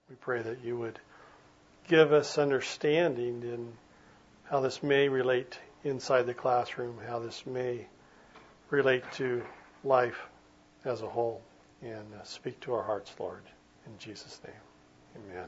We pray that you would give us understanding in how this may relate inside the classroom, how this may relate to life as a whole, and speak to our hearts, Lord, in Jesus' name. Amen.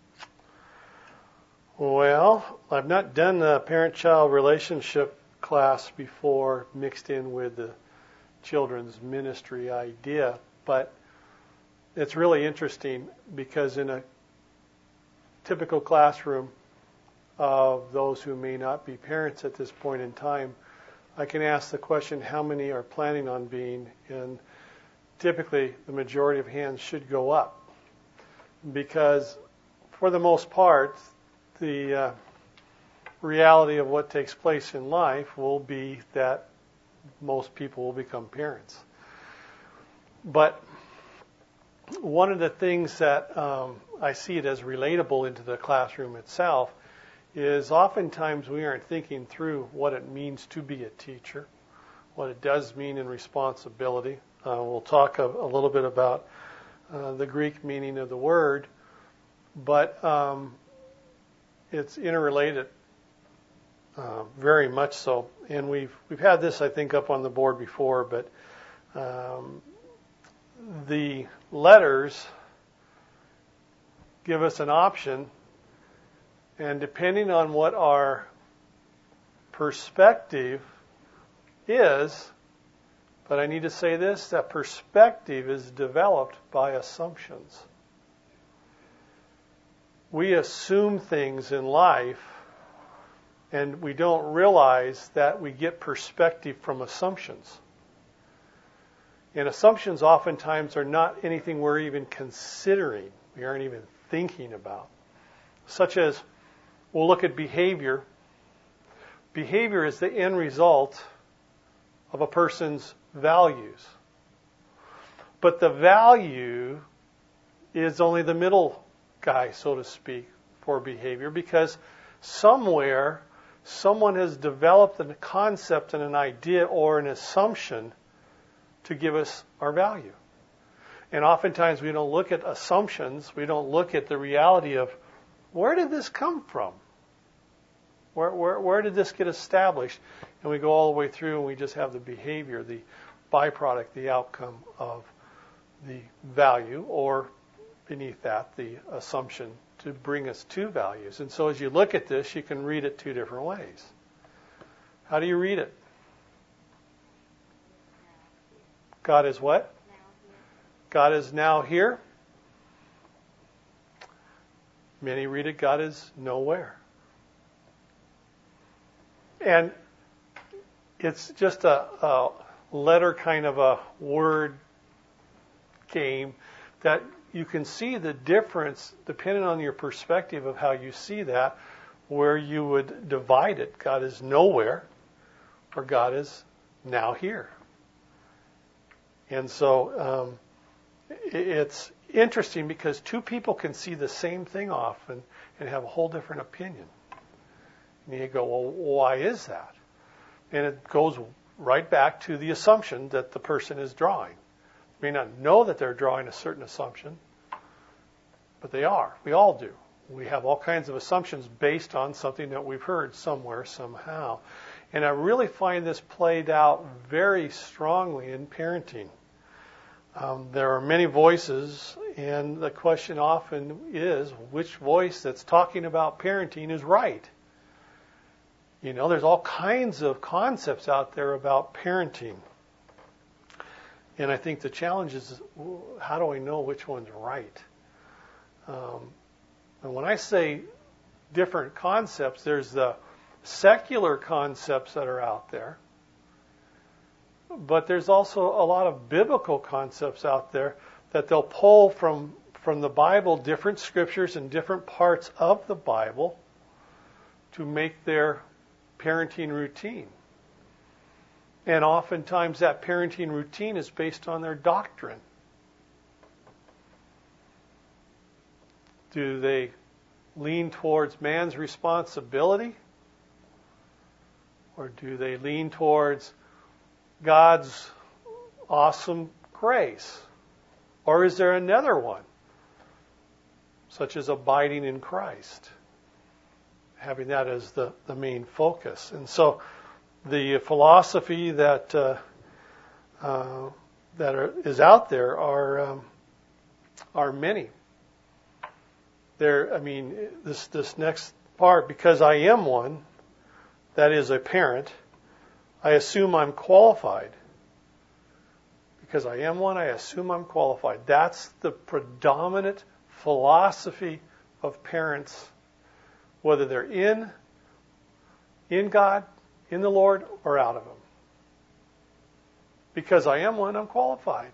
Well, I've not done a parent-child relationship class before mixed in with the children's ministry idea, but it's really interesting because in a typical classroom of those who may not be parents at this point in time, I can ask the question, how many are planning on being? And typically the majority of hands should go up because for the most part, the reality of what takes place in life will be that most people will become parents. But one of the things that I see it as relatable into the classroom itself is oftentimes we aren't thinking through what it means to be a teacher, what it does mean in responsibility. We'll talk a little bit about the Greek meaning of the word, but it's interrelated very much so. And we've had this, I think, up on the board before, but the letters give us an option, and depending on what our perspective is, but I need to say this, that perspective is developed by assumptions. We assume things in life, and we don't realize that we get perspective from assumptions. And assumptions oftentimes are not anything we're even considering, we aren't even thinking about. Such as, we'll look at behavior. Behavior is the end result of a person's values. But the value is only the middle guy, so to speak, for behavior, because somewhere someone has developed a concept and an idea or an assumption to give us our value. And oftentimes we don't look at assumptions, we don't look at the reality of where did this come from? Where did this get established? And we go all the way through and we just have the behavior, the byproduct, the outcome of the value, or beneath that, the assumption to bring us to values. And so as you look at this, you can read it two different ways. How do you read it? God is what? God is now here. Many read it, God is nowhere. And it's just a letter kind of a word game that you can see the difference depending on your perspective of how you see that, where you would divide it. God is nowhere, or God is now here. And so it's interesting because two people can see the same thing often and have a whole different opinion. And you go, well, why is that? And it goes right back to the assumption that the person is drawing. They may not know that they're drawing a certain assumption, but they are. We all do. We have all kinds of assumptions based on something that we've heard somewhere, somehow. And I really find this played out very strongly in parenting. There are many voices, and the question often is, which voice that's talking about parenting is right? You know, there's all kinds of concepts out there about parenting. And I think the challenge is, how do I know which one's right? And when I say different concepts, there's the secular concepts that are out there. But there's also a lot of biblical concepts out there that they'll pull from the Bible, different scriptures and different parts of the Bible to make their parenting routine. And oftentimes that parenting routine is based on their doctrine. Do they lean towards man's responsibility? Or do they lean towards God's awesome grace? Or is there another one? such as abiding in Christ, having that as the main focus. And so the philosophy that is out there are many. This next part, because I am one, that is a parent, I assume I'm qualified. Because I am one, I assume I'm qualified. That's the predominant philosophy of parents, whether they're in God, in the Lord, or out of Him. Because I am one, I'm qualified.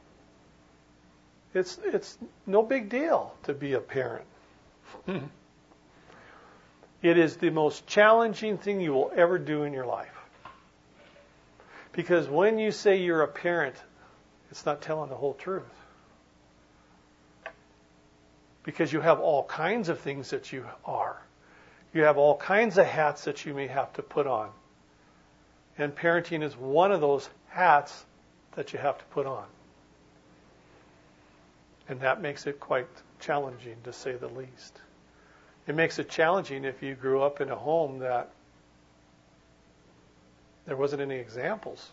It's no big deal to be a parent. It is the most challenging thing you will ever do in your life. Because when you say you're a parent, it's not telling the whole truth. Because you have all kinds of things that you are. You have all kinds of hats that you may have to put on. And parenting is one of those hats that you have to put on. And that makes it quite challenging, to say the least. It makes it challenging if you grew up in a home that there wasn't any examples.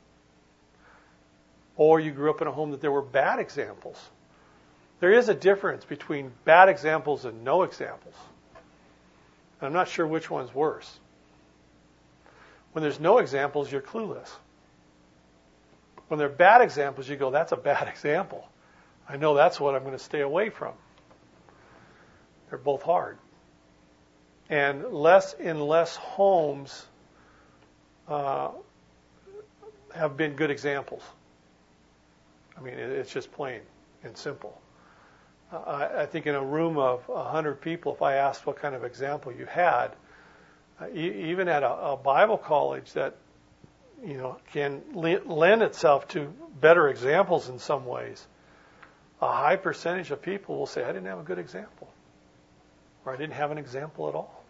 Or you grew up in a home that there were bad examples. There is a difference between bad examples and no examples. And I'm not sure which one's worse. When there's no examples, you're clueless. When there are bad examples, you go, that's a bad example. I know that's what I'm going to stay away from. They're both hard. And less homes have been good examples. I mean, it's just plain and simple. I think in a room of 100 people, if I asked what kind of example you had, even at a Bible college that can lend itself to better examples in some ways, a high percentage of people will say, I didn't have a good example, or I didn't have an example at all.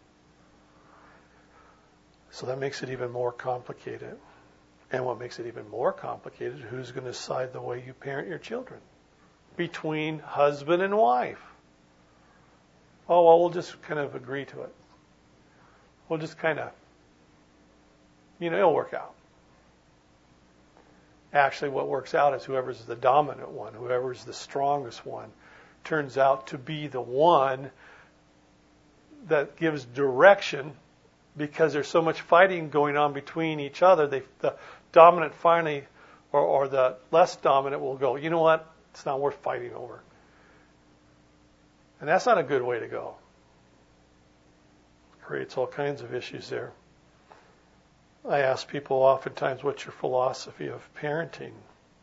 So that makes it even more complicated. And what makes it even more complicated, who's going to decide the way you parent your children? Between husband and wife. Oh, well, we'll just kind of agree to it. We'll just kind of, it'll work out. Actually, what works out is whoever's the dominant one, whoever's the strongest one, turns out to be the one that gives direction, because there's so much fighting going on between each other. The dominant finally, or the less dominant, will go, you know what? It's not worth fighting over. And that's not a good way to go. It creates all kinds of issues there. I ask people oftentimes, what's your philosophy of parenting?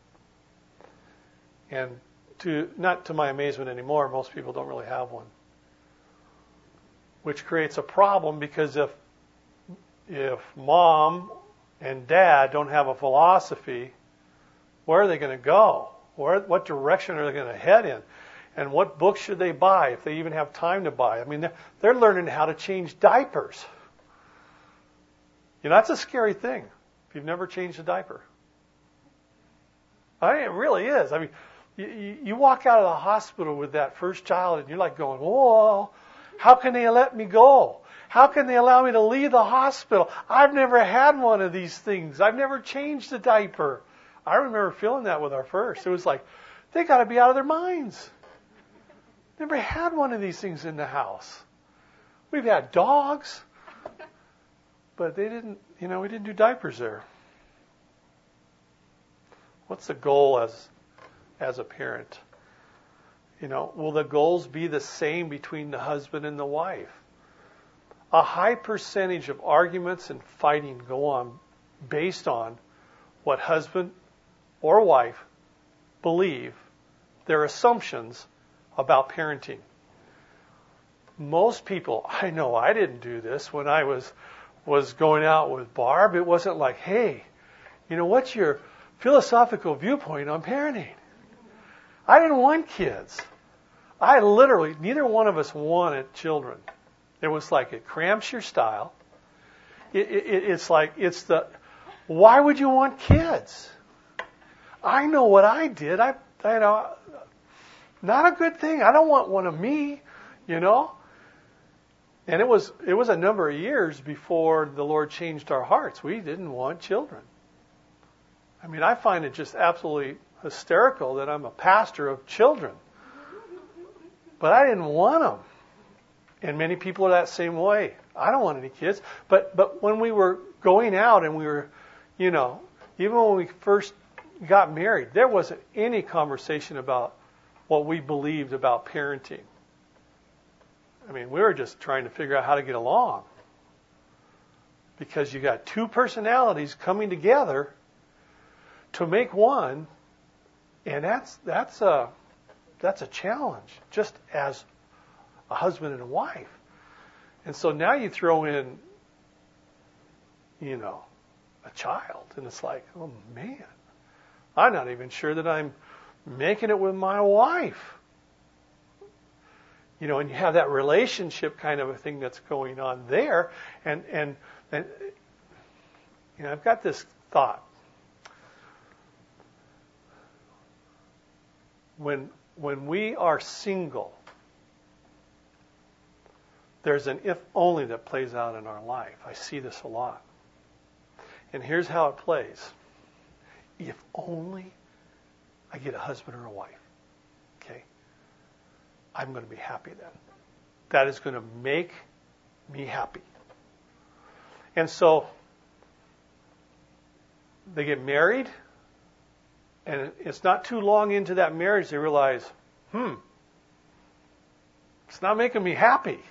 And not to my amazement anymore, most people don't really have one. Which creates a problem, because if mom and dad don't have a philosophy, where are they going to go? What direction are they going to head in? And what books should they buy, if they even have time to buy? I mean, they're learning how to change diapers. That's a scary thing if you've never changed a diaper. I mean, it really is. I mean, you walk out of the hospital with that first child and you're like going, whoa, how can they let me go? How can they allow me to leave the hospital? I've never had one of these things. I've never changed a diaper. I remember feeling that with our first. It was like, they got to be out of their minds. Never had one of these things in the house. We've had dogs, but they didn't, we didn't do diapers there. What's the goal as a parent? Will the goals be the same between the husband and the wife? A high percentage of arguments and fighting go on based on what husband or wife believe, their assumptions about parenting. Most people, I know I didn't do this when I was going out with Barb. It wasn't like, hey, what's your philosophical viewpoint on parenting? I didn't want kids. Neither one of us wanted children. It was like, it cramps your style. Why would you want kids? I know what I did. Not a good thing. I don't want one of me, you know. And it was a number of years before the Lord changed our hearts. We didn't want children. I mean, I find it just absolutely hysterical that I'm a pastor of children. But I didn't want them. And many people are that same way. I don't want any kids. But when we were going out and we were, you know, even when we first got married, there wasn't any conversation about what we believed about parenting. I mean, we were just trying to figure out how to get along. Because you got two personalities coming together to make one, and that's a challenge, just as a husband and a wife. And so now you throw in, you know, a child, and it's like, oh man, I'm not even sure that I'm making it with my wife. You know, and you have that relationship kind of a thing that's going on there. And you know, I've got this thought. When we are single, there's an if only that plays out in our life. I see this a lot. And here's how it plays. If only I get a husband or a wife. Okay? I'm going to be happy then. That is going to make me happy. And so they get married, and it's not too long into that marriage they realize, it's not making me happy.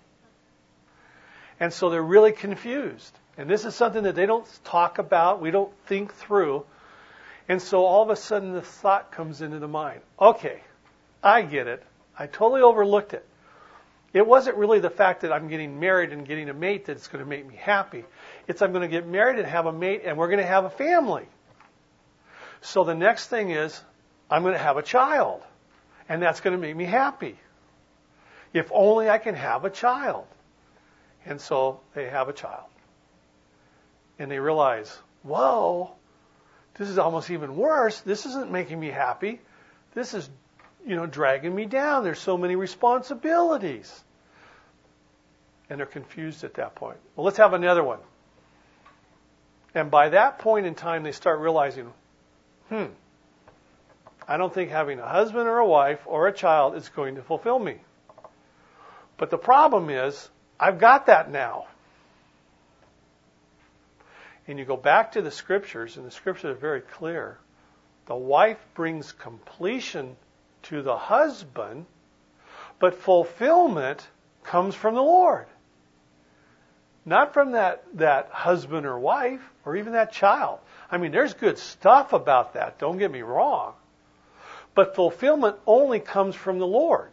And so they're really confused. And this is something that they don't talk about, we don't think through. And so all of a sudden the thought comes into the mind. Okay, I get it. I totally overlooked it. It wasn't really the fact that I'm getting married and getting a mate that's going to make me happy. It's I'm going to get married and have a mate and we're going to have a family. So the next thing is I'm going to have a child. And that's going to make me happy. If only I can have a child. And so they have a child. And they realize, whoa, this is almost even worse. This isn't making me happy. This is, dragging me down. There's so many responsibilities. And they're confused at that point. Well, let's have another one. And by that point in time, they start realizing, I don't think having a husband or a wife or a child is going to fulfill me. But the problem is, I've got that now. And you go back to the Scriptures, and the Scriptures are very clear. The wife brings completion to the husband, but fulfillment comes from the Lord. Not from that husband or wife, or even that child. I mean, there's good stuff about that, don't get me wrong. But fulfillment only comes from the Lord.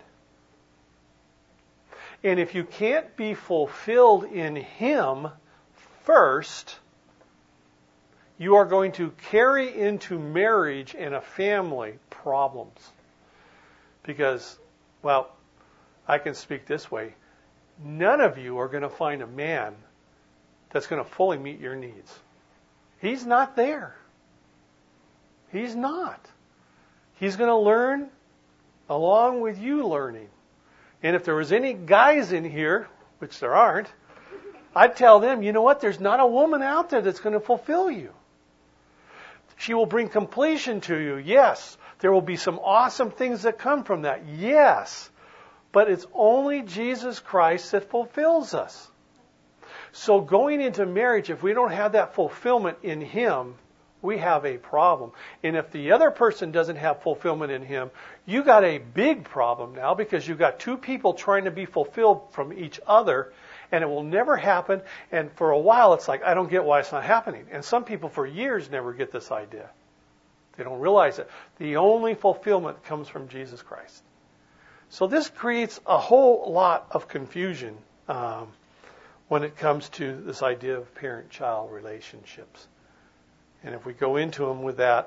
And if you can't be fulfilled in Him first, you are going to carry into marriage and a family problems. Because, I can speak this way. None of you are going to find a man that's going to fully meet your needs. He's not there. He's not. He's going to learn along with you learning. And if there was any guys in here, which there aren't, I'd tell them, you know what? There's not a woman out there that's going to fulfill you. She will bring completion to you, yes. There will be some awesome things that come from that, yes. But it's only Jesus Christ that fulfills us. So going into marriage, if we don't have that fulfillment in Him, we have a problem. And if the other person doesn't have fulfillment in Him, you got a big problem now, because you've got two people trying to be fulfilled from each other, and it will never happen. And for a while, it's like, I don't get why it's not happening. And some people for years never get this idea. They don't realize it. The only fulfillment comes from Jesus Christ. So this creates a whole lot of confusion when it comes to this idea of parent-child relationships. And if we go into them with that,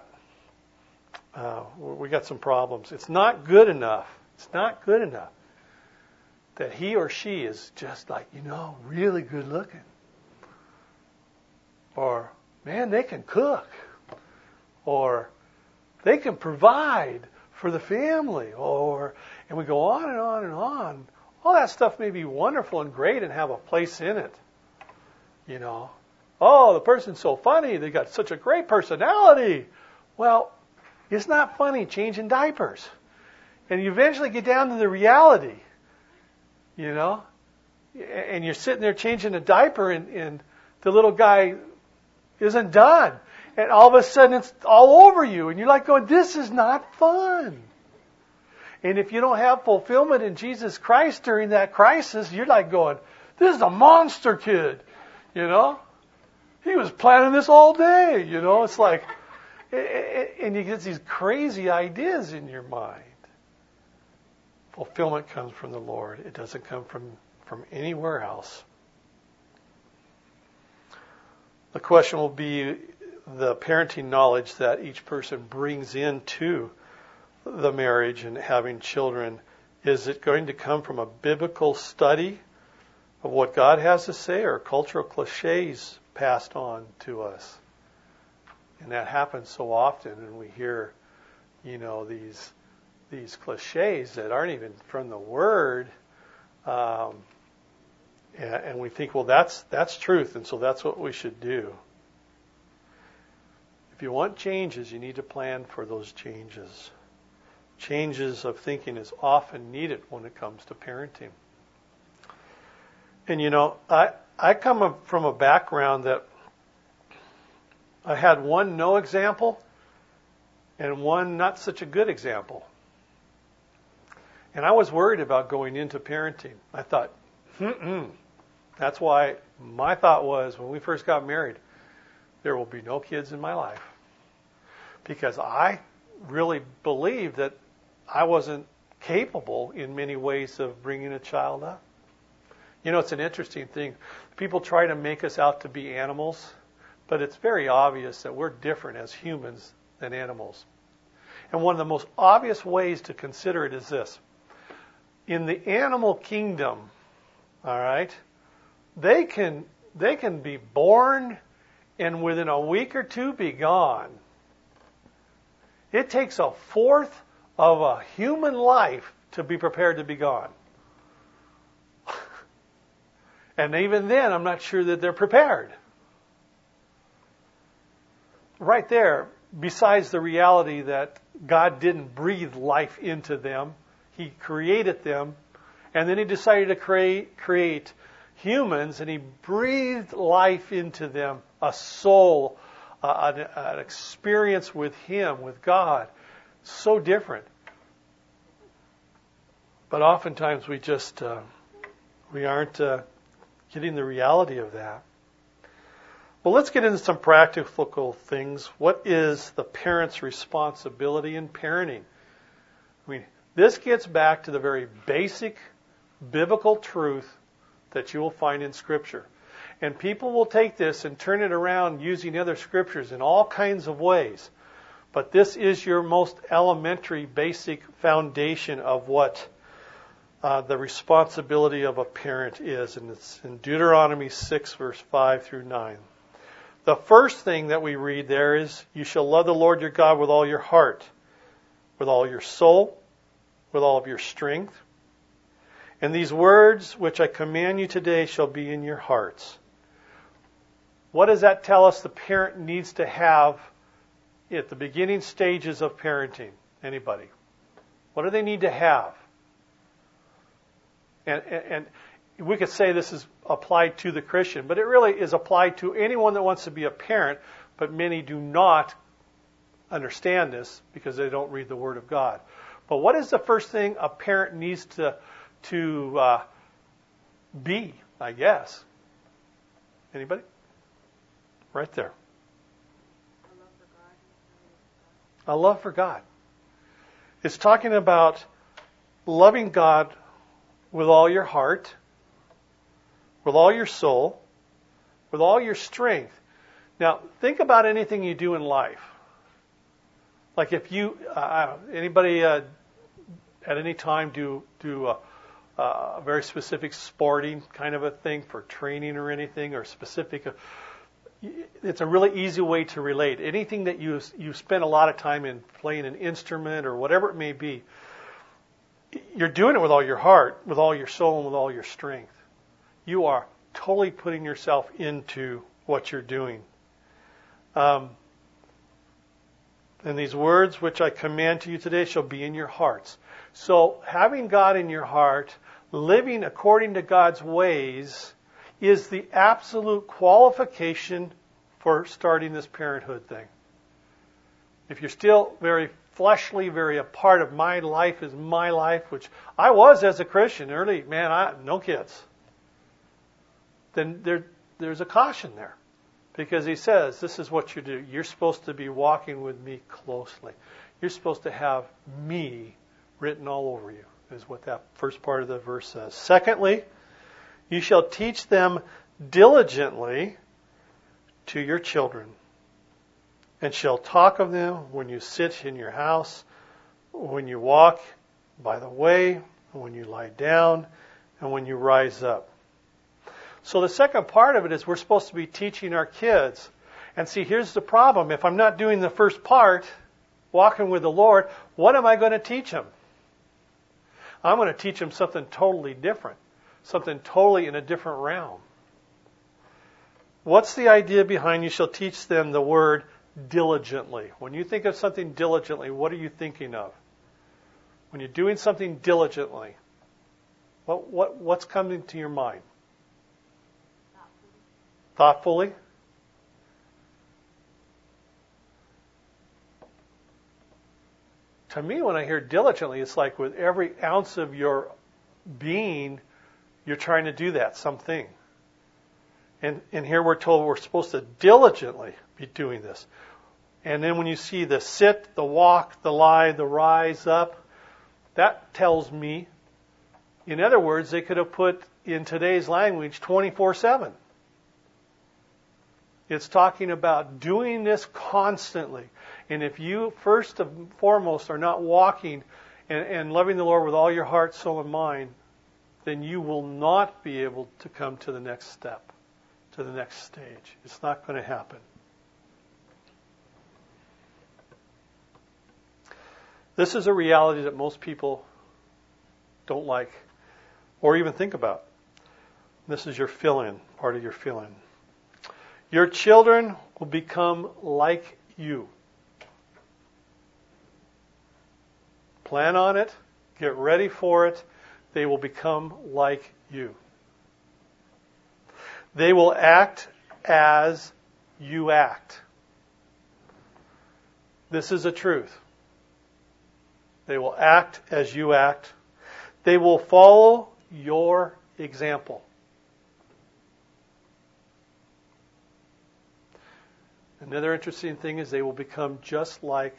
we got some problems. It's not good enough. It's not good enough that he or she is just like, really good looking. Or, man, they can cook. Or they can provide for the family, and we go on and on and on. All that stuff may be wonderful and great and have a place in it. You know, oh, the person's so funny. They got such a great personality. Well, it's not funny changing diapers. And you eventually get down to the reality, you know, and you're sitting there changing a diaper and the little guy isn't done. And all of a sudden it's all over you. And you're like going, this is not fun. And if you don't have fulfillment in Jesus Christ during that crisis, you're like going, this is a monster kid, you know. He was planning this all day, you know. It's like, and you get these crazy ideas in your mind. Fulfillment comes from the Lord. It doesn't come from anywhere else. The question will be the parenting knowledge that each person brings into the marriage and having children. Is it going to come from a biblical study of what God has to say, or cultural cliches passed on to us? And that happens so often, and we hear, you know, these cliches that aren't even from the Word, and we think, well, that's truth, and so that's what we should do. If you want changes, you need to plan for those changes. Changes of thinking is often needed when it comes to parenting. And you know, I come from a background that I had one no example and one not such a good example. And I was worried about going into parenting. I thought, That's why my thought was, when we first got married, there will be no kids in my life. Because I really believed that I wasn't capable in many ways of bringing a child up. You know, it's an interesting thing. People try to make us out to be animals, but it's very obvious that we're different as humans than animals. And one of the most obvious ways to consider it is this. In the animal kingdom, all right, they can be born and within a week or two be gone. It takes a fourth of a human life to be prepared to be gone. And even then, I'm not sure that they're prepared. Right there, besides the reality that God didn't breathe life into them, He created them, and then He decided to create humans, and He breathed life into them, a soul, an experience with Him, with God. So different. But oftentimes we aren't getting the reality of that. Well, let's get into some practical things. What is the parent's responsibility in parenting? I mean, this gets back to the very basic biblical truth that you will find in Scripture. And people will take this and turn it around using other Scriptures in all kinds of ways. But this is your most elementary, basic foundation of what the responsibility of a parent is. And it's in Deuteronomy 6, verse 5 through 9. The first thing that we read there is, you shall love the Lord your God with all your heart, with all your soul, with all of your strength. And these words which I command you today shall be in your hearts. What does that tell us the parent needs to have at the beginning stages of parenting? Anybody? What do they need to have? And we could say this is applied to the Christian, but it really is applied to anyone that wants to be a parent, but many do not understand this because they don't read the Word of God. But what is the first thing a parent needs to be, I guess? Anybody? Right there. A love for God. It's talking about loving God with all your heart, with all your soul, with all your strength. Now, think about anything you do in life. Like if you, anybody at any time do a very specific sporting kind of a thing for training or anything, or specific, it's a really easy way to relate. Anything that you spend a lot of time in playing an instrument or whatever it may be, you're doing it with all your heart, with all your soul, and with all your strength. You are totally putting yourself into what you're doing. And these words which I command to you today shall be in your hearts. So having God in your heart, living according to God's ways, is the absolute qualification for starting this parenthood thing. If you're still very fleshly, very a part of my life is my life, which I was as a Christian early, no kids. Then there's a caution there. Because he says, this is what you do. You're supposed to be walking with me closely. You're supposed to have me written all over you, is what that first part of the verse says. Secondly, you shall teach them diligently to your children, and shall talk of them when you sit in your house, when you walk by the way, when you lie down, and when you rise up. So the second part of it is we're supposed to be teaching our kids. And see, here's the problem. If I'm not doing the first part, walking with the Lord, what am I going to teach them? I'm going to teach them something totally different, something totally in a different realm. What's the idea behind you shall teach them the word diligently? When you think of something diligently, what are you thinking of? When you're doing something diligently, what's coming to your mind? Thoughtfully? To me, when I hear diligently, it's like with every ounce of your being, you're trying to do that, something. And here we're told we're supposed to diligently be doing this. And then when you see the sit, the walk, the lie, the rise up, that tells me, in other words, they could have put in today's language 24/7. It's talking about doing this constantly. And if you, first and foremost, are not walking and loving the Lord with all your heart, soul, and mind, then you will not be able to come to the next step, to the next stage. It's not going to happen. This is a reality that most people don't like or even think about. This is your fill-in, part of your fill-in. Your children will become like you. Plan on it. Get ready for it. They will become like you. They will act as you act. This is a truth. They will act as you act. They will follow your example. Another interesting thing is they will become just like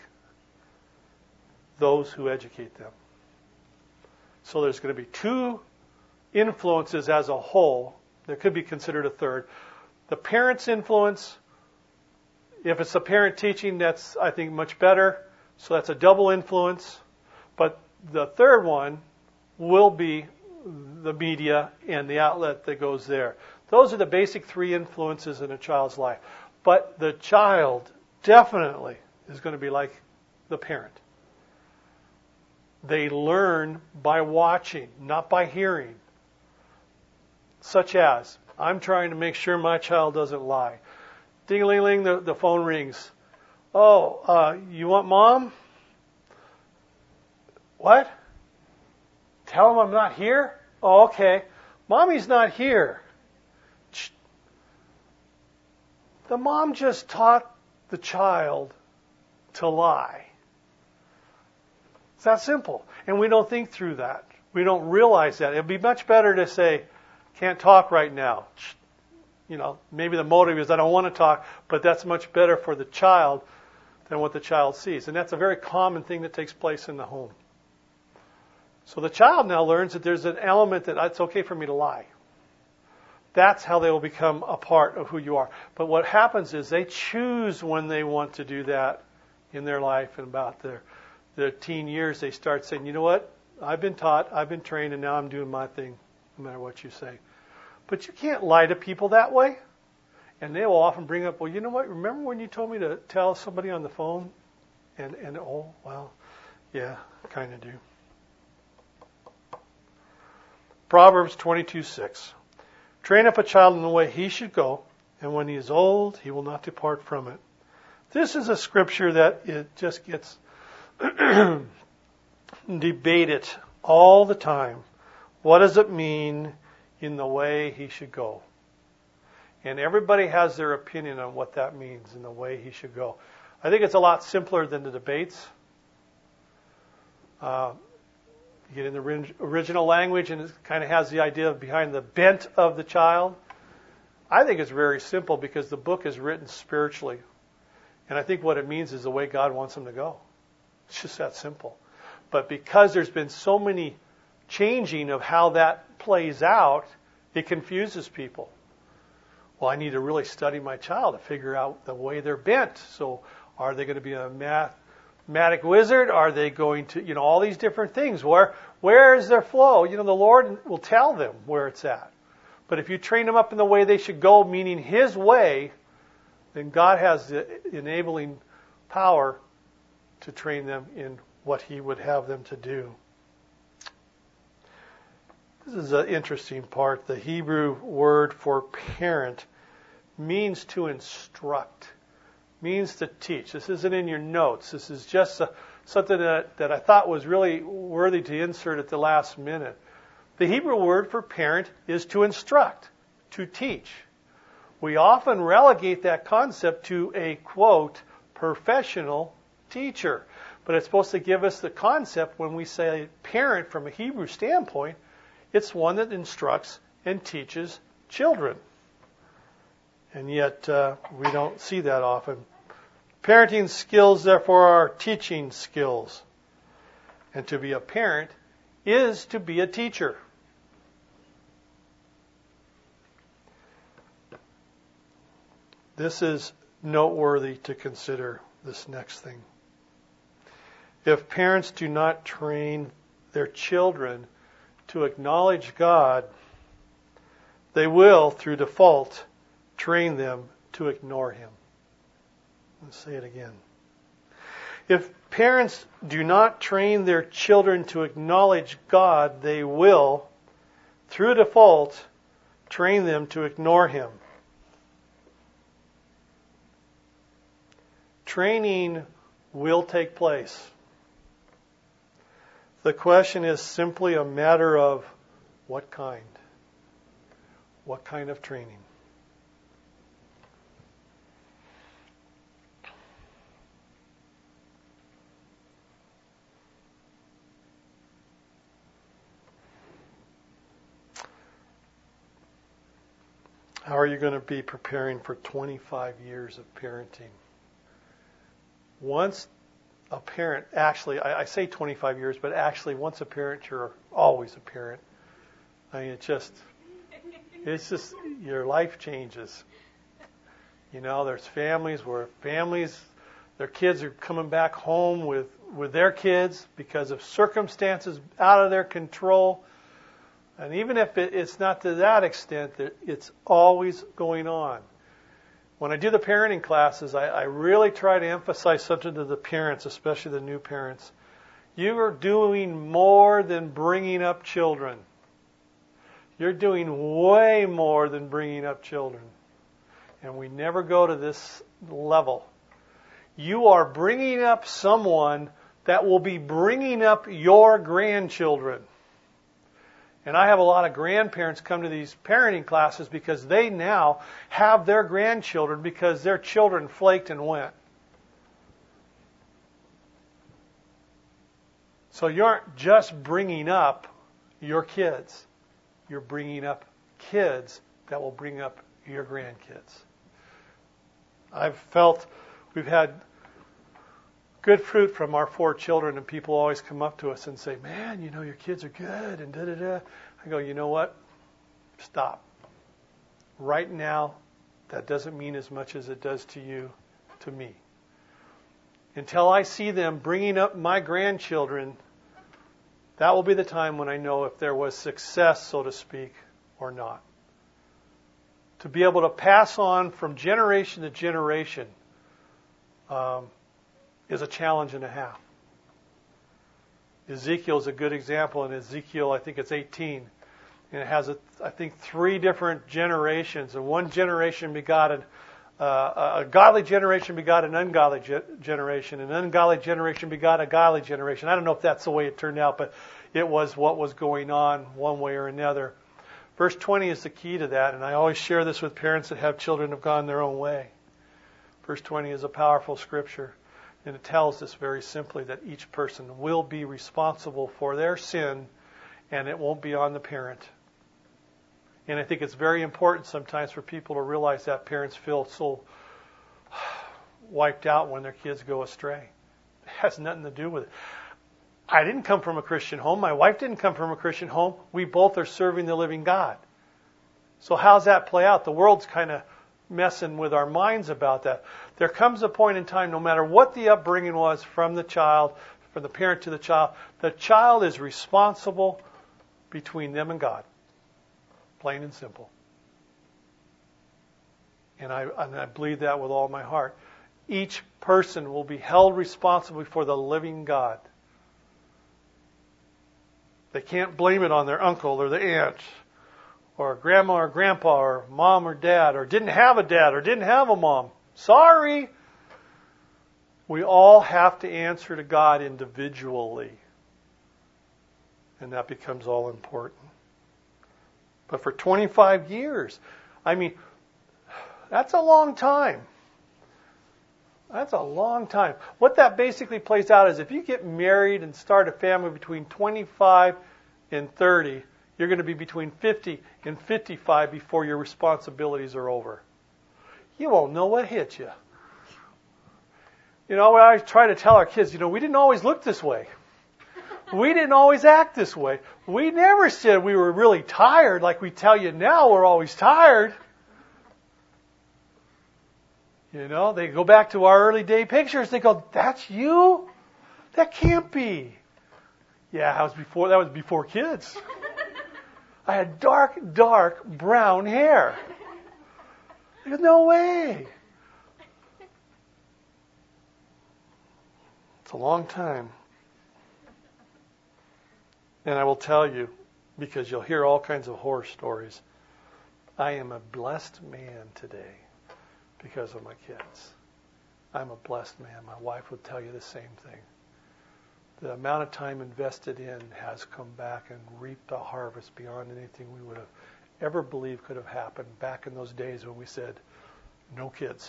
those who educate them. So there's going to be two influences as a whole. There could be considered a third. The parent's influence, if it's a parent teaching, that's, I think, much better. So that's a double influence. But the third one will be the media and the outlet that goes there. Those are the basic three influences in a child's life. But the child definitely is going to be like the parent. They learn by watching, not by hearing. Such as, I'm trying to make sure my child doesn't lie. Ding-a-ling-ling, the phone rings. Oh, you want mom? What? Tell him I'm not here? Oh, okay. Mommy's not here. The mom just taught the child to lie. It's that simple. And we don't think through that. We don't realize that. It'd be much better to say, can't talk right now. Maybe the motive is I don't want to talk, but that's much better for the child than what the child sees. And that's a very common thing that takes place in the home. So the child now learns that there's an element that it's okay for me to lie. That's how they will become a part of who you are. But what happens is they choose when they want to do that in their life, and about their teen years, they start saying, you know what? I've been taught, I've been trained, and now I'm doing my thing, no matter what you say. But you can't lie to people that way. And they will often bring up, well, you know what? Remember when you told me to tell somebody on the phone? And oh, well, yeah, kind of do. Proverbs 22:6. Train up a child in the way he should go, and when he is old, he will not depart from it. This is a scripture that it just gets debated all the time. What does it mean in the way he should go? And everybody has their opinion on what that means in the way he should go. I think it's a lot simpler than the debates. You get in the original language and it kind of has the idea behind the bent of the child. I think it's very simple because the book is written spiritually. And I think what it means is the way God wants them to go. It's just that simple. But because there's been so many changing of how that plays out, it confuses people. Well, I need to really study my child to figure out the way they're bent. So are they going to be a mathematic wizard? Are they going to, all these different things? Where is their flow? The Lord will tell them where it's at. But if you train them up in the way they should go, meaning His way, then God has the enabling power to train them in what He would have them to do. This is an interesting part. The Hebrew word for parent means to instruct, means to teach. This isn't in your notes. This is just something that I thought was really worthy to insert at the last minute. The Hebrew word for parent is to instruct, to teach. We often relegate that concept to a, quote, professional teacher. But it's supposed to give us the concept when we say parent from a Hebrew standpoint, it's one that instructs and teaches children. And yet we don't see that often. Parenting skills, therefore, are teaching skills. And to be a parent is to be a teacher. This is noteworthy to consider, this next thing. If parents do not train their children to acknowledge God, they will, through default, train them to ignore Him. Let's say it again. If parents do not train their children to acknowledge God, they will, through default, train them to ignore Him. Training will take place. The question is simply a matter of what kind? What kind of training? How are you going to be preparing for 25 years of parenting? Once a parent, actually, I say 25 years, but actually once a parent, you're always a parent. I mean, it's just, your life changes. There's families where their kids are coming back home with their kids because of circumstances out of their control. And even if it's not to that extent, it's always going on. When I do the parenting classes, I really try to emphasize something to the parents, especially the new parents. You are doing more than bringing up children. You're doing way more than bringing up children. And we never go to this level. You are bringing up someone that will be bringing up your grandchildren. And I have a lot of grandparents come to these parenting classes because they now have their grandchildren because their children flaked and went. So you aren't just bringing up your kids. You're bringing up kids that will bring up your grandkids. I've felt we've had good fruit from our 4 children, and people always come up to us and say, man, your kids are good, and da-da-da. I go, you know what? Stop. Right now, that doesn't mean as much as it does to you, to me. Until I see them bringing up my grandchildren, that will be the time when I know if there was success, so to speak, or not. to be able to pass on from generation to generation is a challenge and a half. Ezekiel is a good example. In Ezekiel, I think it's 18, and it has, I think, 3 different generations. And one generation begot a godly generation begot an ungodly generation. An ungodly generation begot a godly generation. I don't know if that's the way it turned out, but it was what was going on one way or another. Verse 20 is the key to that, and I always share this with parents that have children who have gone their own way. Verse 20 is a powerful scripture, and it tells us very simply that each person will be responsible for their sin, and it won't be on the parent. And I think it's very important sometimes for people to realize that parents feel so wiped out when their kids go astray. It has nothing to do with it. I didn't come from a Christian home. My wife didn't come from a Christian home. We both are serving the living God. So how's that play out? The world's kind of messing with our minds about that. There comes a point in time, no matter what the upbringing was from the child, from the parent to the child is responsible between them and God. Plain and simple. And I believe that with all my heart. Each person will be held responsible before the living God. They can't blame it on their uncle or the aunt or grandma or grandpa or mom or dad or didn't have a mom. Sorry. We all have to answer to God individually. And that becomes all important. But for 25 years, that's a long time. That's a long time. What that basically plays out is if you get married and start a family between 25 and 30, you're going to be between 50 and 55 before your responsibilities are over. You won't know what hit you. I try to tell our kids, we didn't always look this way. We didn't always act this way. We never said we were really tired like we tell you now we're always tired. They go back to our early day pictures. They go, "That's you? That can't be." Yeah, that was before kids. I had dark brown hair. There's no way. It's a long time. And I will tell you, because you'll hear all kinds of horror stories, I am a blessed man today because of my kids. I'm a blessed man. My wife would tell you the same thing. The amount of time invested in has come back and reaped a harvest beyond anything we would have ever believed could have happened back in those days when we said, no kids.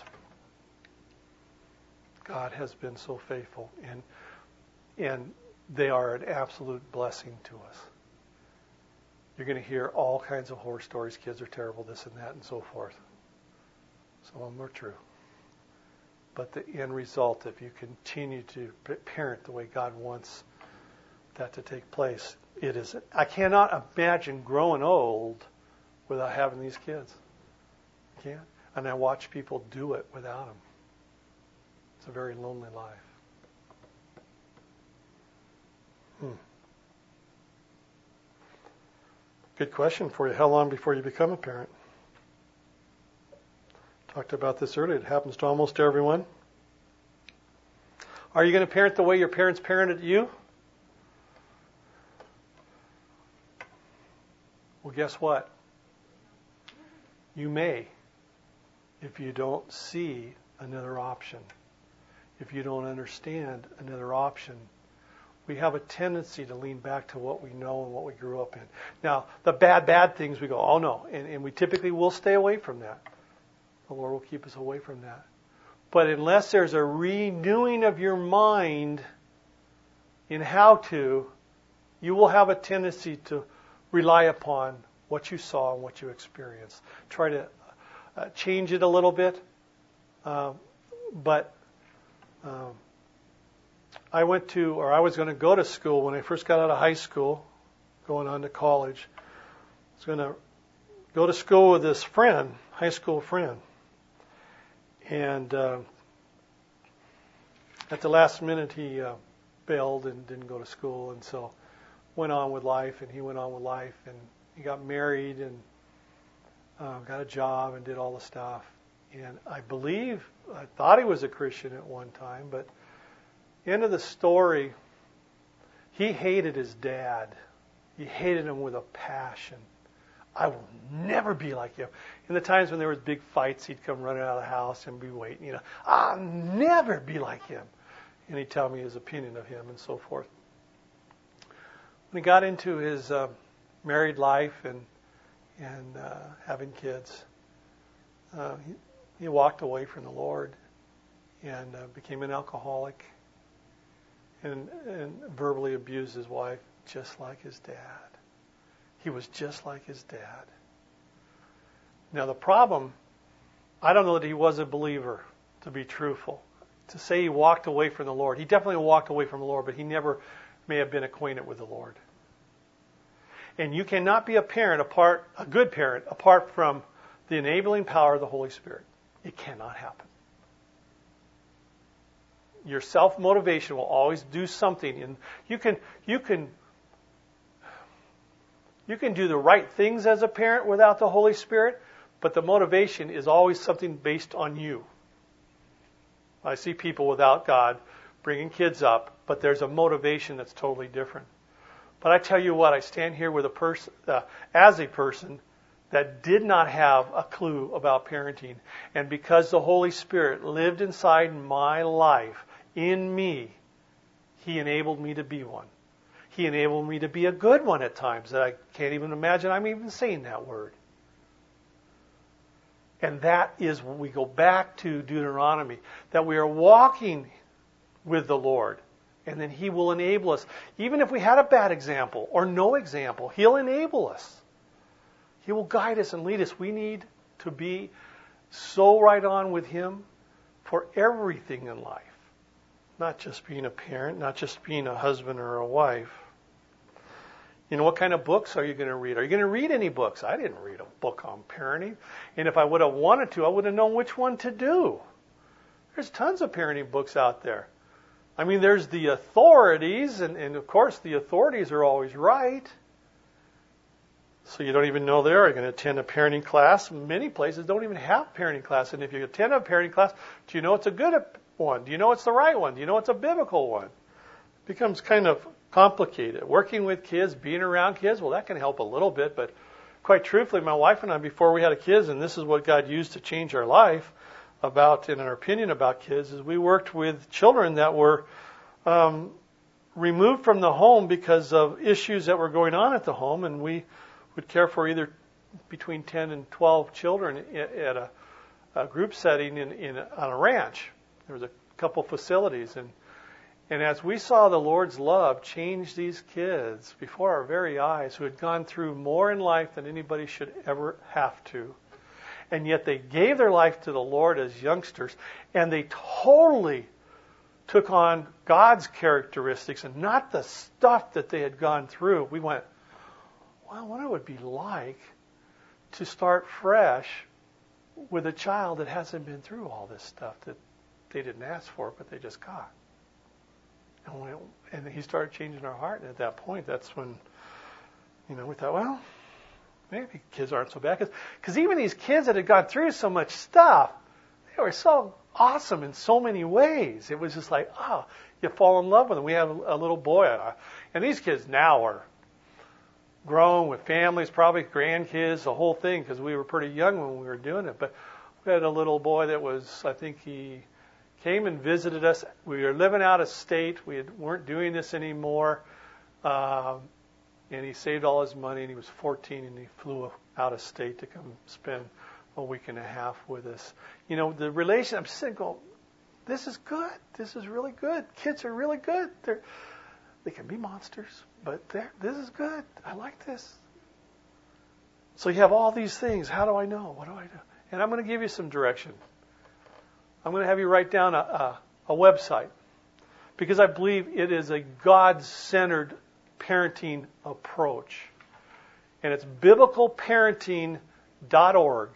God has been so faithful, and they are an absolute blessing to us. You're going to hear all kinds of horror stories. Kids are terrible, this and that, and so forth. Some of them are true. But the end result, if you continue to parent the way God wants that to take place, it is. I cannot imagine growing old without having these kids. I can't. And I watch people do it without them. It's a very lonely life. Good question for you. How long before you become a parent? Talked about this earlier. It happens to almost everyone. Are you going to parent the way your parents parented you? Well, guess what? You may, if you don't see another option, if you don't understand another option. We have a tendency to lean back to what we know and what we grew up in. Now, the bad things, we go, oh no, and we typically will stay away from that. The Lord will keep us away from that. But unless there's a renewing of your mind in how to, you will have a tendency to rely upon what you saw and what you experienced. Try to change it a little bit. But I was going to go to school when I first got out of high school, going on to college. I was going to go to school with this friend, high school friend. And at the last minute, he bailed and didn't go to school, and so went on with life, and he went on with life, and he got married, and got a job and did all the stuff. And I thought he was a Christian at one time, but end of the story, he hated his dad. He hated him with a passion. I will never be like him. In the times when there was big fights, he'd come running out of the house and be waiting. I'll never be like him. And he'd tell me his opinion of him and so forth. When he got into his married life and having kids, he walked away from the Lord and became an alcoholic and verbally abused his wife just like his dad. He was just like his dad. Now the problem, I don't know that he was a believer, to be truthful. To say he walked away from the Lord. He definitely walked away from the Lord, but he never may have been acquainted with the Lord. And you cannot be a good parent, apart from the enabling power of the Holy Spirit. It cannot happen. Your self-motivation will always do something. And you can do the right things as a parent without the Holy Spirit, but the motivation is always something based on you. I see people without God bringing kids up, but there's a motivation that's totally different. But I tell you what, I stand here with as a person that did not have a clue about parenting. And because the Holy Spirit lived inside my life, in me, He enabled me to be one. He enabled me to be a good one at times that I can't even imagine I'm even saying that word. And that is when we go back to Deuteronomy, that we are walking with the Lord. And then He will enable us. Even if we had a bad example or no example, He'll enable us. He will guide us and lead us. We need to be so right on with Him for everything in life. Not just being a parent, not just being a husband or a wife. You know, what kind of books are you going to read? Are you going to read any books? I didn't read a book on parenting. And if I would have wanted to, I would have known which one to do. There's tons of parenting books out there. I mean, there's the authorities, and of course the authorities are always right. So you don't even know there. You're going to attend a parenting class. Many places don't even have parenting class. And if you attend a parenting class, do you know it's a good one? Do you know it's the right one? Do you know it's a biblical one? It becomes kind of complicated. Working with kids, being around kids, well, that can help a little bit. But quite truthfully, my wife and I, before we had kids, and this is what God used to change our life about, in our opinion about kids, is we worked with children that were removed from the home because of issues that were going on at the home, and we would care for either between 10 and 12 children at a group setting on a ranch. There was a couple facilities, and as we saw the Lord's love change these kids before our very eyes, who had gone through more in life than anybody should ever have to, and yet they gave their life to the Lord as youngsters, and they totally took on God's characteristics and not the stuff that they had gone through, we went, wow, what it would be like to start fresh with a child that hasn't been through all this stuff that they didn't ask for, but they just got. And He started changing our heart, and at that point, that's when, we thought, well, maybe kids aren't so bad. Because even these kids that had gone through so much stuff, they were so awesome in so many ways. It was just like, you fall in love with them. We have a little boy, and these kids now are grown with families, probably grandkids, the whole thing, because we were pretty young when we were doing it. But we had a little boy that was, I think he came and visited us. We were living out of state. We weren't doing this anymore. And he saved all his money, and he was 14, and he flew out of state to come spend a week and a half with us. The relation, I'm sitting going, this is good. This is really good. Kids are really good. They can be monsters, but this is good. I like this. So you have all these things. How do I know? What do I do? And I'm going to give you some direction. I'm going to have you write down a website, because I believe it is a God-centered parenting approach. And it's biblicalparenting.org.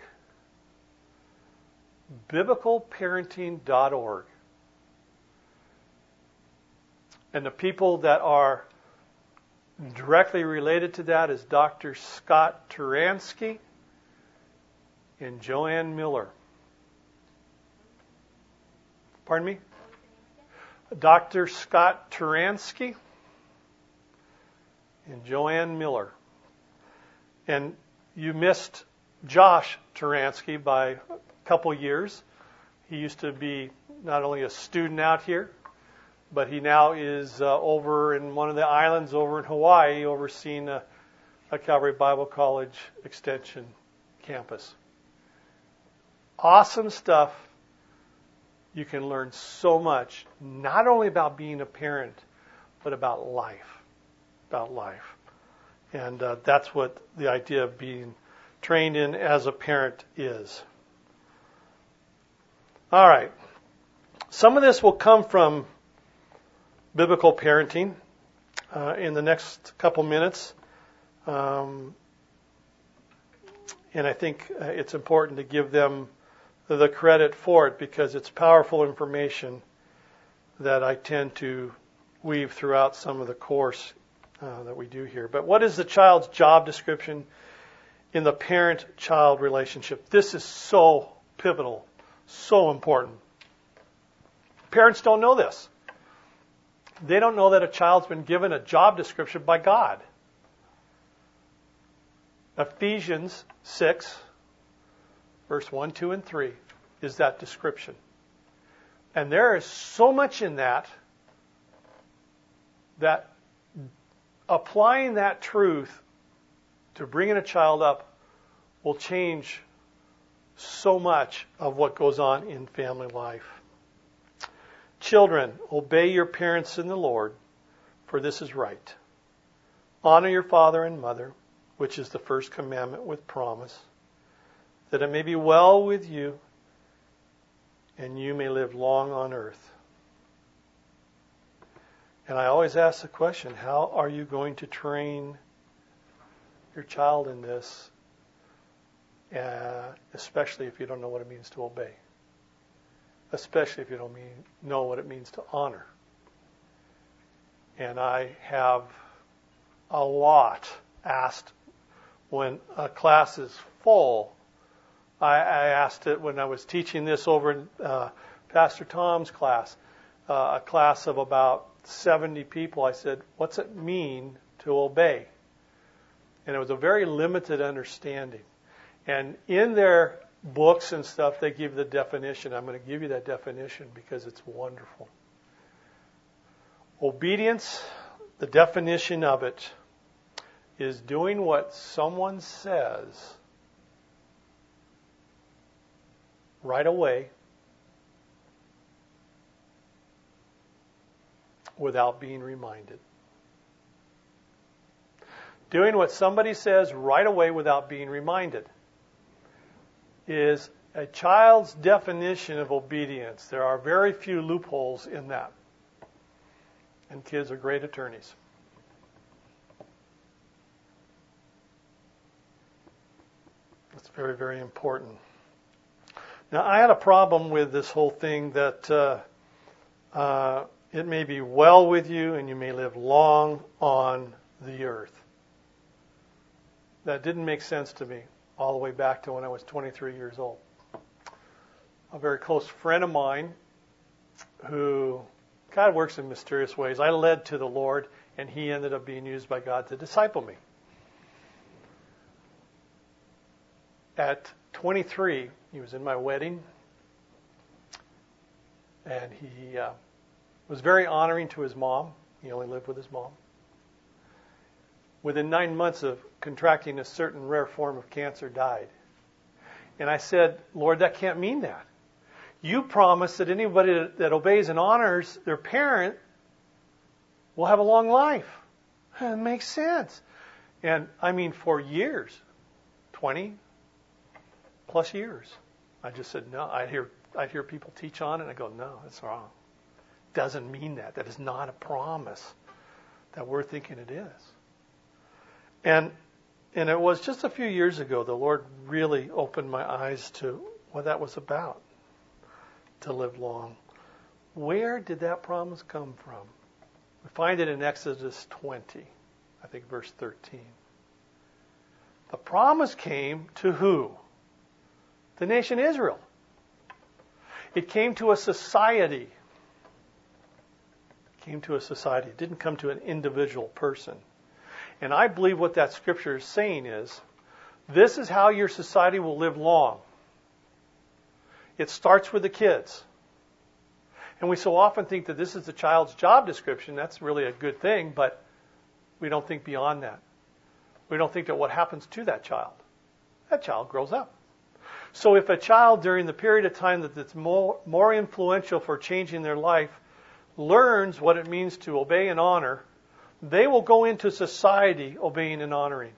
biblicalparenting.org. And the people that are directly related to that is Dr. Scott Turansky and Joanne Miller. Pardon me? Dr. Scott Turansky and Joanne Miller. And you missed Josh Turansky by a couple years. He used to be not only a student out here, but he now is over in one of the islands over in Hawaii, overseeing a Calvary Bible College extension campus. Awesome stuff. You can learn so much, not only about being a parent, but about life. About life. And that's what the idea of being trained in as a parent is. All right. Some of this will come from biblical parenting in the next couple minutes. And I think it's important to give them the credit for it because it's powerful information that I tend to weave throughout some of the course that we do here. But what is the child's job description in the parent-child relationship? This is so pivotal, so important. Parents don't know this. They don't know that a child's been given a job description by God. Ephesians 6, verse 1, 2, and 3 is that description. And there is so much in that applying that truth to bringing a child up will change so much of what goes on in family life. Children, obey your parents in the Lord, for this is right. Honor your father and mother, which is the first commandment with promise, that it may be well with you and you may live long on earth. And I always ask the question, how are you going to train your child in this, especially if you don't know what it means to obey? Especially if you don't know what it means to honor. And I have a lot asked when a class is full. I asked it when I was teaching this over in Pastor Tom's class, a class of about 70 people. I said, what's it mean to obey? And it was a very limited understanding. And in their books and stuff, they give the definition. I'm going to give you that definition because it's wonderful. Obedience, the definition of it, is doing what someone says right away without being reminded. Doing what somebody says right away without being reminded is a child's definition of obedience. There are very few loopholes in that. And kids are great attorneys. That's very, very important. Now, I had a problem with this whole thing that it may be well with you and you may live long on the earth. That didn't make sense to me all the way back to when I was 23 years old. A very close friend of mine who, God works in mysterious ways. I led to the Lord and he ended up being used by God to disciple me. At 23, he was in my wedding, and he was very honoring to his mom. He only lived with his mom. Within 9 months of contracting a certain rare form of cancer, died. And I said, Lord, that can't mean that. You promised that anybody that obeys and honors their parent will have a long life. That makes sense. And I mean, for years, 20 plus years. I just said, no. I'd hear people teach on it, and I go, no, that's wrong. Doesn't mean that. That is not a promise that we're thinking it is. And it was just a few years ago, the Lord really opened my eyes to what that was about, to live long. Where did that promise come from? We find it in Exodus 20, I think verse 13. The promise came to who? The nation Israel. It came to a society. It came to a society. It didn't come to an individual person. And I believe what that scripture is saying is, this is how your society will live long. It starts with the kids. And we so often think that this is the child's job description. That's really a good thing, but we don't think beyond that. We don't think that what happens to that child grows up. So if a child during the period of time that it's more influential for changing their life learns what it means to obey and honor, they will go into society obeying and honoring.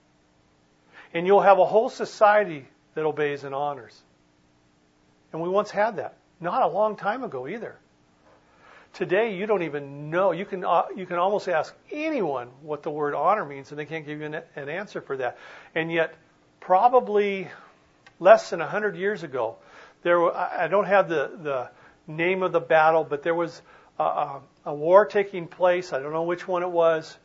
And you'll have a whole society that obeys and honors. And we once had that. Not a long time ago either. Today you don't even know. You can almost ask anyone what the word honor means, and they can't give you an answer for that. And yet, probably less than 100 years ago, I don't have the name of the battle, but there was a war taking place. I don't know which one it was.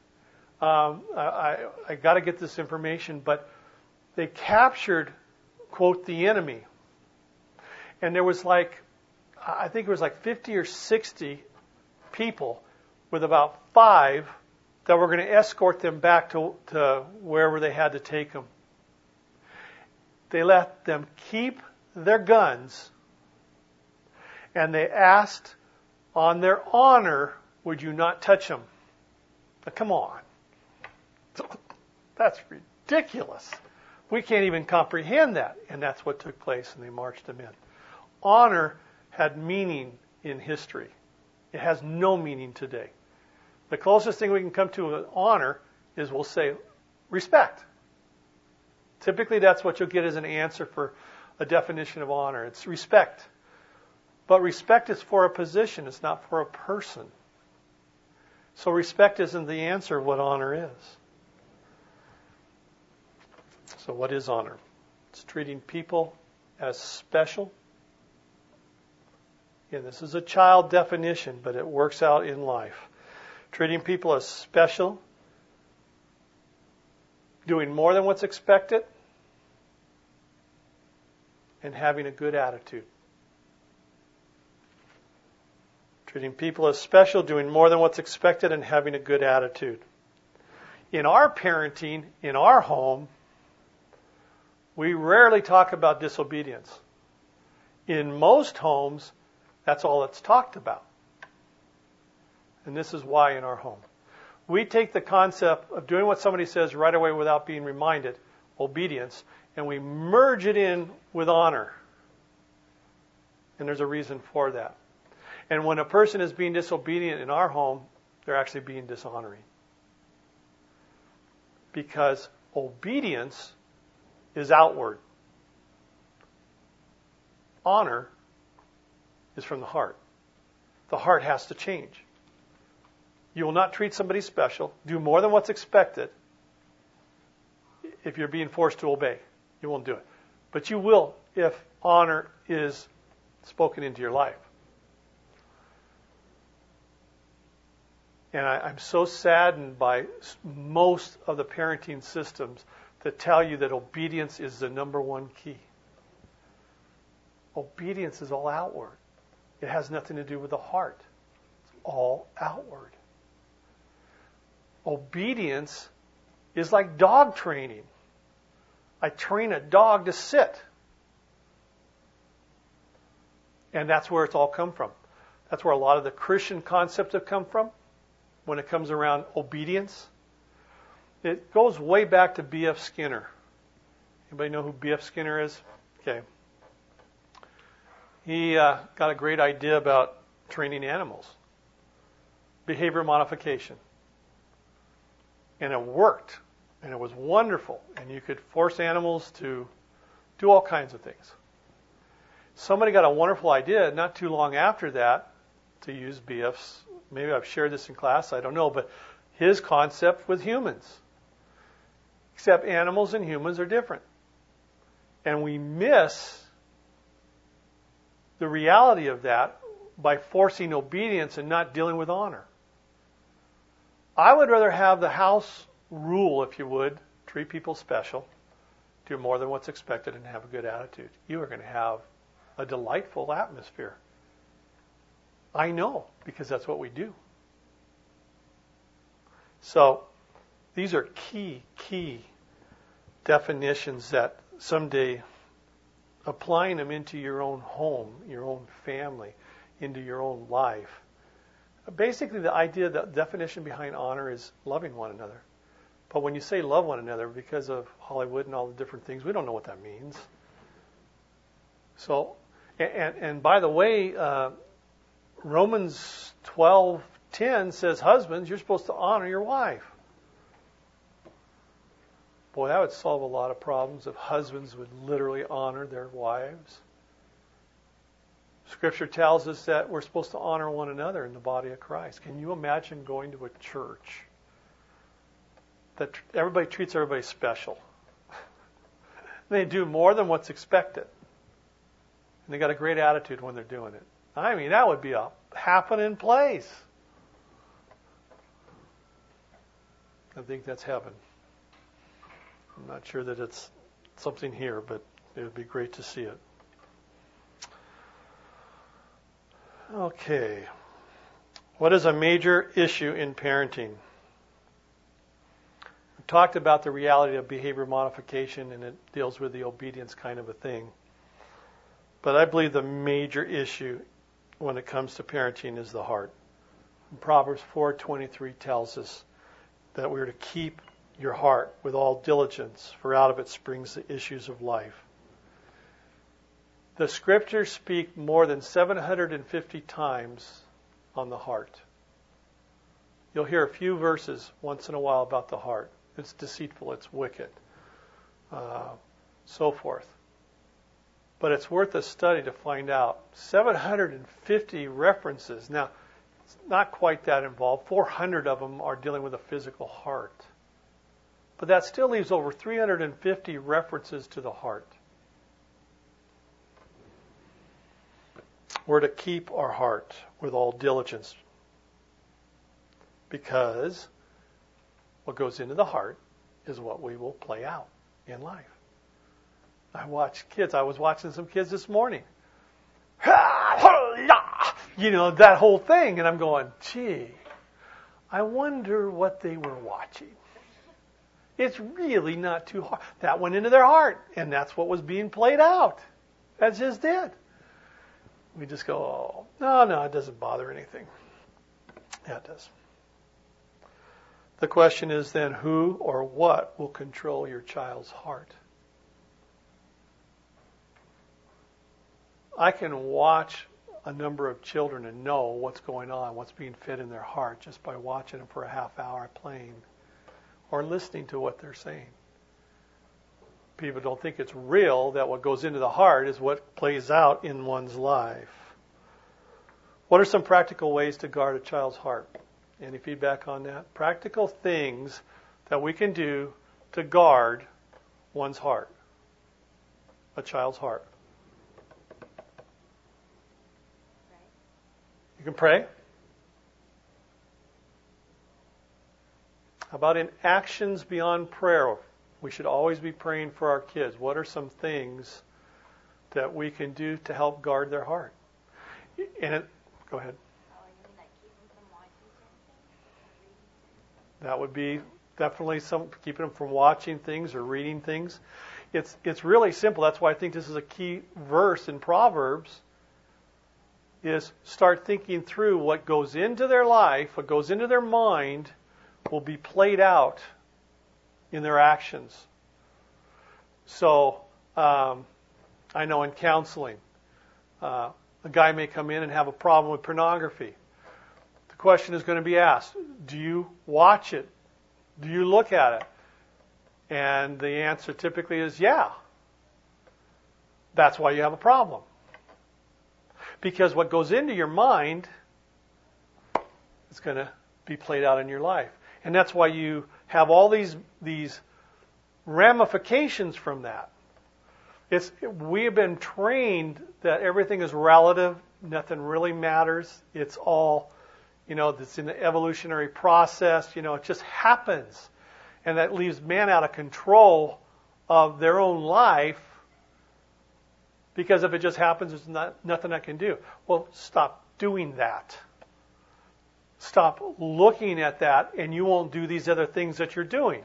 I got to get this information, but they captured, quote, the enemy. And there was I think it was 50 or 60 people with about 5 that were going to escort them back to wherever they had to take them. They let them keep their guns, and they asked on their honor, would you not touch them? Now, come on. That's ridiculous. We can't even comprehend that. And that's what took place, and they marched them in. Honor had meaning in history. It has no meaning today. The closest thing we can come to an honor is we'll say respect. Typically that's what you'll get as an answer for a definition of honor. It's respect. But respect is for a position. It's not for a person. So respect isn't the answer of what honor is. So what is honor? It's treating people as special. Again, this is a child definition, but it works out in life. Treating people as special, doing more than what's expected, and having a good attitude. Treating people as special, doing more than what's expected, and having a good attitude. In our parenting, in our home, we rarely talk about disobedience. In most homes, that's all it's talked about. And this is why in our home. We take the concept of doing what somebody says right away without being reminded, obedience, and we merge it in with honor. And there's a reason for that. And when a person is being disobedient in our home, they're actually being dishonoring. Because obedience is outward. Honor is from the heart. The heart has to change. You will not treat somebody special, do more than what's expected, if you're being forced to obey. You won't do it. But you will if honor is spoken into your life. And I'm so saddened by most of the parenting systems that tell you that obedience is the number one key. Obedience is all outward. It has nothing to do with the heart. It's all outward. Obedience is like dog training. I train a dog to sit. And that's where it's all come from. That's where a lot of the Christian concepts have come from when it comes around obedience. It goes way back to B.F. Skinner. Anybody know who B.F. Skinner is? Okay. He got a great idea about training animals. Behavior modification. And it worked. And it was wonderful. And you could force animals to do all kinds of things. Somebody got a wonderful idea not too long after that to use B.F.'s, maybe I've shared this in class, I don't know, but his concept with humans. Except animals and humans are different. And we miss the reality of that by forcing obedience and not dealing with honor. I would rather have the house rule, if you would, treat people special, do more than what's expected, and have a good attitude, you are going to have a delightful atmosphere. I know, because that's what we do. So these are key definitions that someday, applying them into your own home, your own family, into your own life. Basically, the idea, the definition behind honor is loving one another. But when you say love one another, because of Hollywood and all the different things, we don't know what that means. So, and by the way, Romans 12:10 says, husbands, you're supposed to honor your wife. Boy, that would solve a lot of problems if husbands would literally honor their wives. Scripture tells us that we're supposed to honor one another in the body of Christ. Can you imagine going to a church that everybody treats everybody special? They do more than what's expected. And they got a great attitude when they're doing it. I mean, that would be a happening place. I think that's heaven. I'm not sure that it's something here, but it would be great to see it. Okay. What is a major issue in parenting? We talked about the reality of behavior modification, and it deals with the obedience kind of a thing. But I believe the major issue when it comes to parenting is the heart. Proverbs 4:23 tells us that we're to keep your heart with all diligence, for out of it springs the issues of life. The Scriptures speak more than 750 times on the heart. You'll hear a few verses once in a while about the heart. It's deceitful, it's wicked, so forth. But it's worth a study to find out. 750 references. Now, it's not quite that involved. 400 of them are dealing with a physical heart. But that still leaves over 350 references to the heart. We're to keep our heart with all diligence, because what goes into the heart is what we will play out in life. I watch kids. I was watching some kids this morning. You know, that whole thing. And I'm going, gee, I wonder what they were watching. It's really not too hard. That went into their heart, and that's what was being played out. That just did. We just go, oh, no, it doesn't bother anything. Yeah, it does. The question is then, who or what will control your child's heart? I can watch a number of children and know what's going on, what's being fed in their heart, just by watching them for a half hour playing or listening to what they're saying. People don't think it's real that what goes into the heart is what plays out in one's life. What are some practical ways to guard a child's heart? Any feedback on that? Practical things that we can do to guard one's heart, a child's heart. You can pray. How about in actions beyond prayer? We should always be praying for our kids. What are some things that we can do to help guard their heart? And go ahead. You mean like keep them from watching something? That would be definitely keeping them from watching things or reading things. It's really simple. That's why I think this is a key verse in Proverbs. Is start thinking through what goes into their life, what goes into their mind, will be played out in their actions. So, I know in counseling, a guy may come in and have a problem with pornography. The question is going to be asked, do you watch it? Do you look at it? And the answer typically is, yeah. That's why you have a problem. Because what goes into your mind is going to be played out in your life. And that's why you have all these ramifications from that. We have been trained that everything is relative, nothing really matters. It's all, it's in the evolutionary process, it just happens. And that leaves man out of control of their own life, because if it just happens, there's nothing I can do. Well, stop doing that. Stop looking at that, and you won't do these other things that you're doing.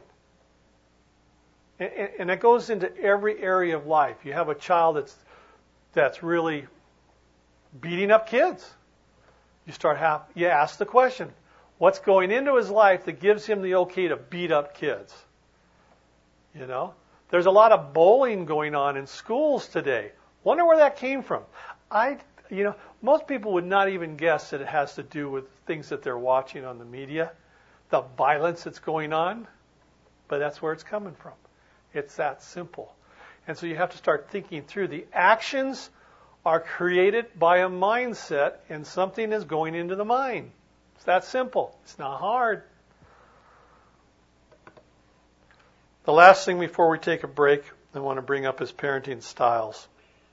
And it goes into every area of life. You have a child that's really beating up kids. You ask the question, what's going into his life that gives him the okay to beat up kids? You know, there's a lot of bullying going on in schools today. Wonder where that came from. Most people would not even guess that it has to do with things that they're watching on the media, the violence that's going on, but that's where it's coming from. It's that simple. And so you have to start thinking through. The actions are created by a mindset, and something is going into the mind. It's that simple. It's not hard. The last thing before we take a break I want to bring up is parenting styles.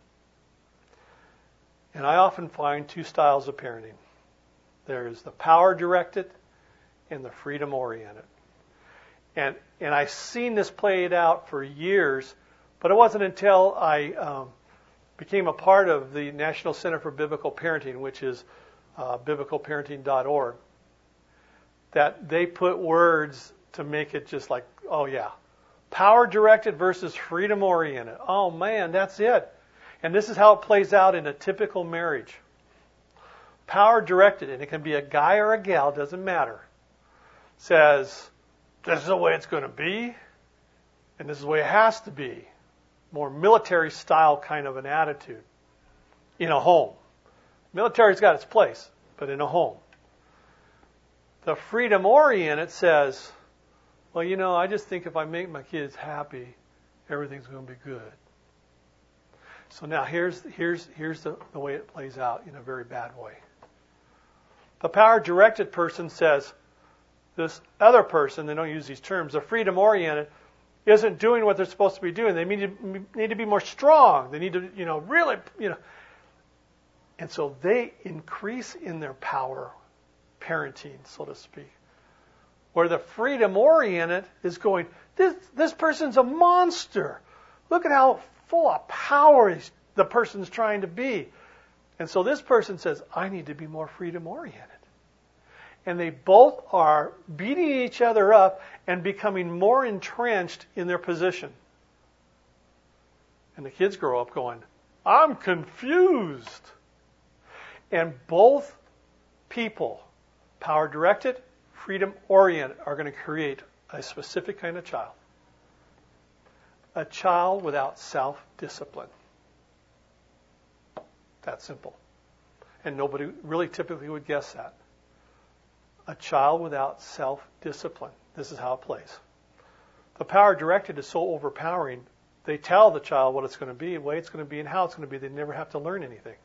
And I often find two styles of parenting. There's the power-directed and the freedom-oriented. And I've seen this played out for years, but it wasn't until I became a part of the National Center for Biblical Parenting, which is biblicalparenting.org, that they put words to make it just like, oh yeah, power-directed versus freedom-oriented. Oh man, that's it. And this is how it plays out in a typical marriage. Power-directed, and it can be a guy or a gal, doesn't matter, says, this is the way it's going to be, and this is the way it has to be. More military style kind of an attitude in a home. Military's got its place, but in a home. The freedom-oriented says, well, I just think if I make my kids happy, everything's going to be good. So now here's the way it plays out in a very bad way. The power-directed person says, this other person, they don't use these terms, the freedom-oriented, isn't doing what they're supposed to be doing. They need to be more strong. They need to, really. And so they increase in their power parenting, so to speak. Where the freedom-oriented is going, this person's a monster. Look at how full of power the person's trying to be. And so this person says, I need to be more freedom-oriented. And they both are beating each other up and becoming more entrenched in their position. And the kids grow up going, I'm confused. And both people, power-directed, freedom-oriented, are going to create a specific kind of child. A child without self-discipline. That simple. And nobody really typically would guess that. A child without self-discipline. This is how it plays. The power-directed is so overpowering, they tell the child what it's going to be, the way it's going to be, and how it's going to be. They never have to learn anything.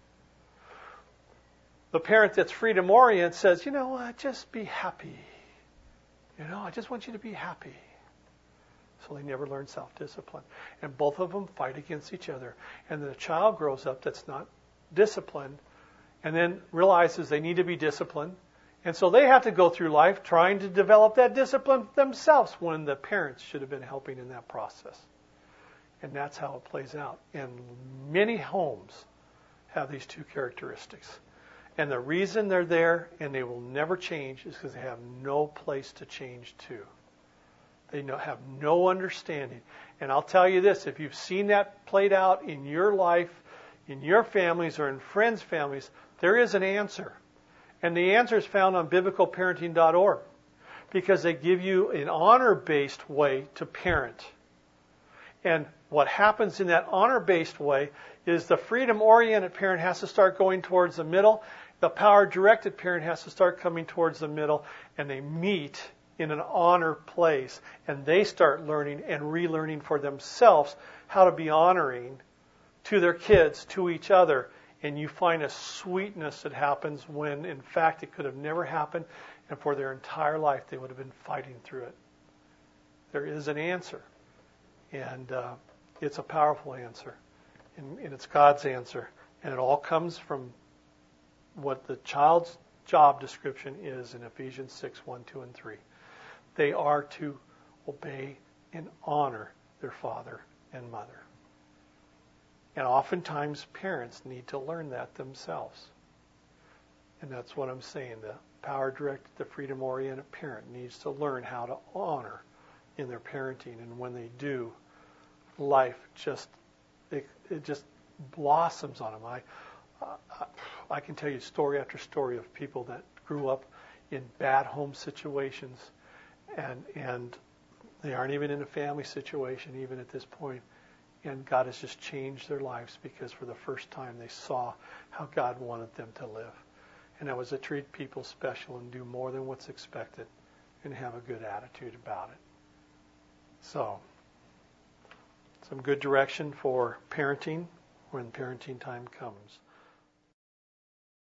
The parent that's freedom-oriented says, just be happy. I just want you to be happy. So they never learn self-discipline. And both of them fight against each other. And then a child grows up that's not disciplined and then realizes they need to be disciplined. And so they have to go through life trying to develop that discipline themselves when the parents should have been helping in that process. And that's how it plays out. And many homes have these two characteristics. And the reason they're there and they will never change is because they have no place to change to. They have no understanding. And I'll tell you this, if you've seen that played out in your life, in your families or in friends' families, there is an answer. And the answer is found on biblicalparenting.org because they give you an honor-based way to parent. And what happens in that honor-based way is the freedom-oriented parent has to start going towards the middle. The power-directed parent has to start coming towards the middle, and they meet in an honor place, and they start learning and relearning for themselves how to be honoring to their kids, to each other. And you find a sweetness that happens when, in fact, it could have never happened, and for their entire life they would have been fighting through it. There is an answer, and it's a powerful answer, and it's God's answer, and it all comes from what the child's job description is in Ephesians 6, 1, 2, and 3. They are to obey and honor their father and mother. And oftentimes parents need to learn that themselves. And that's what I'm saying. The power-directed, the freedom-oriented parent needs to learn how to honor in their parenting. And when they do, life just blossoms on them. I can tell you story after story of people that grew up in bad home situations, and they aren't even in a family situation even at this point, and God has just changed their lives because for the first time they saw how God wanted them to live. And that was to treat people special and do more than what's expected and have a good attitude about it. So, some good direction for parenting when parenting time comes.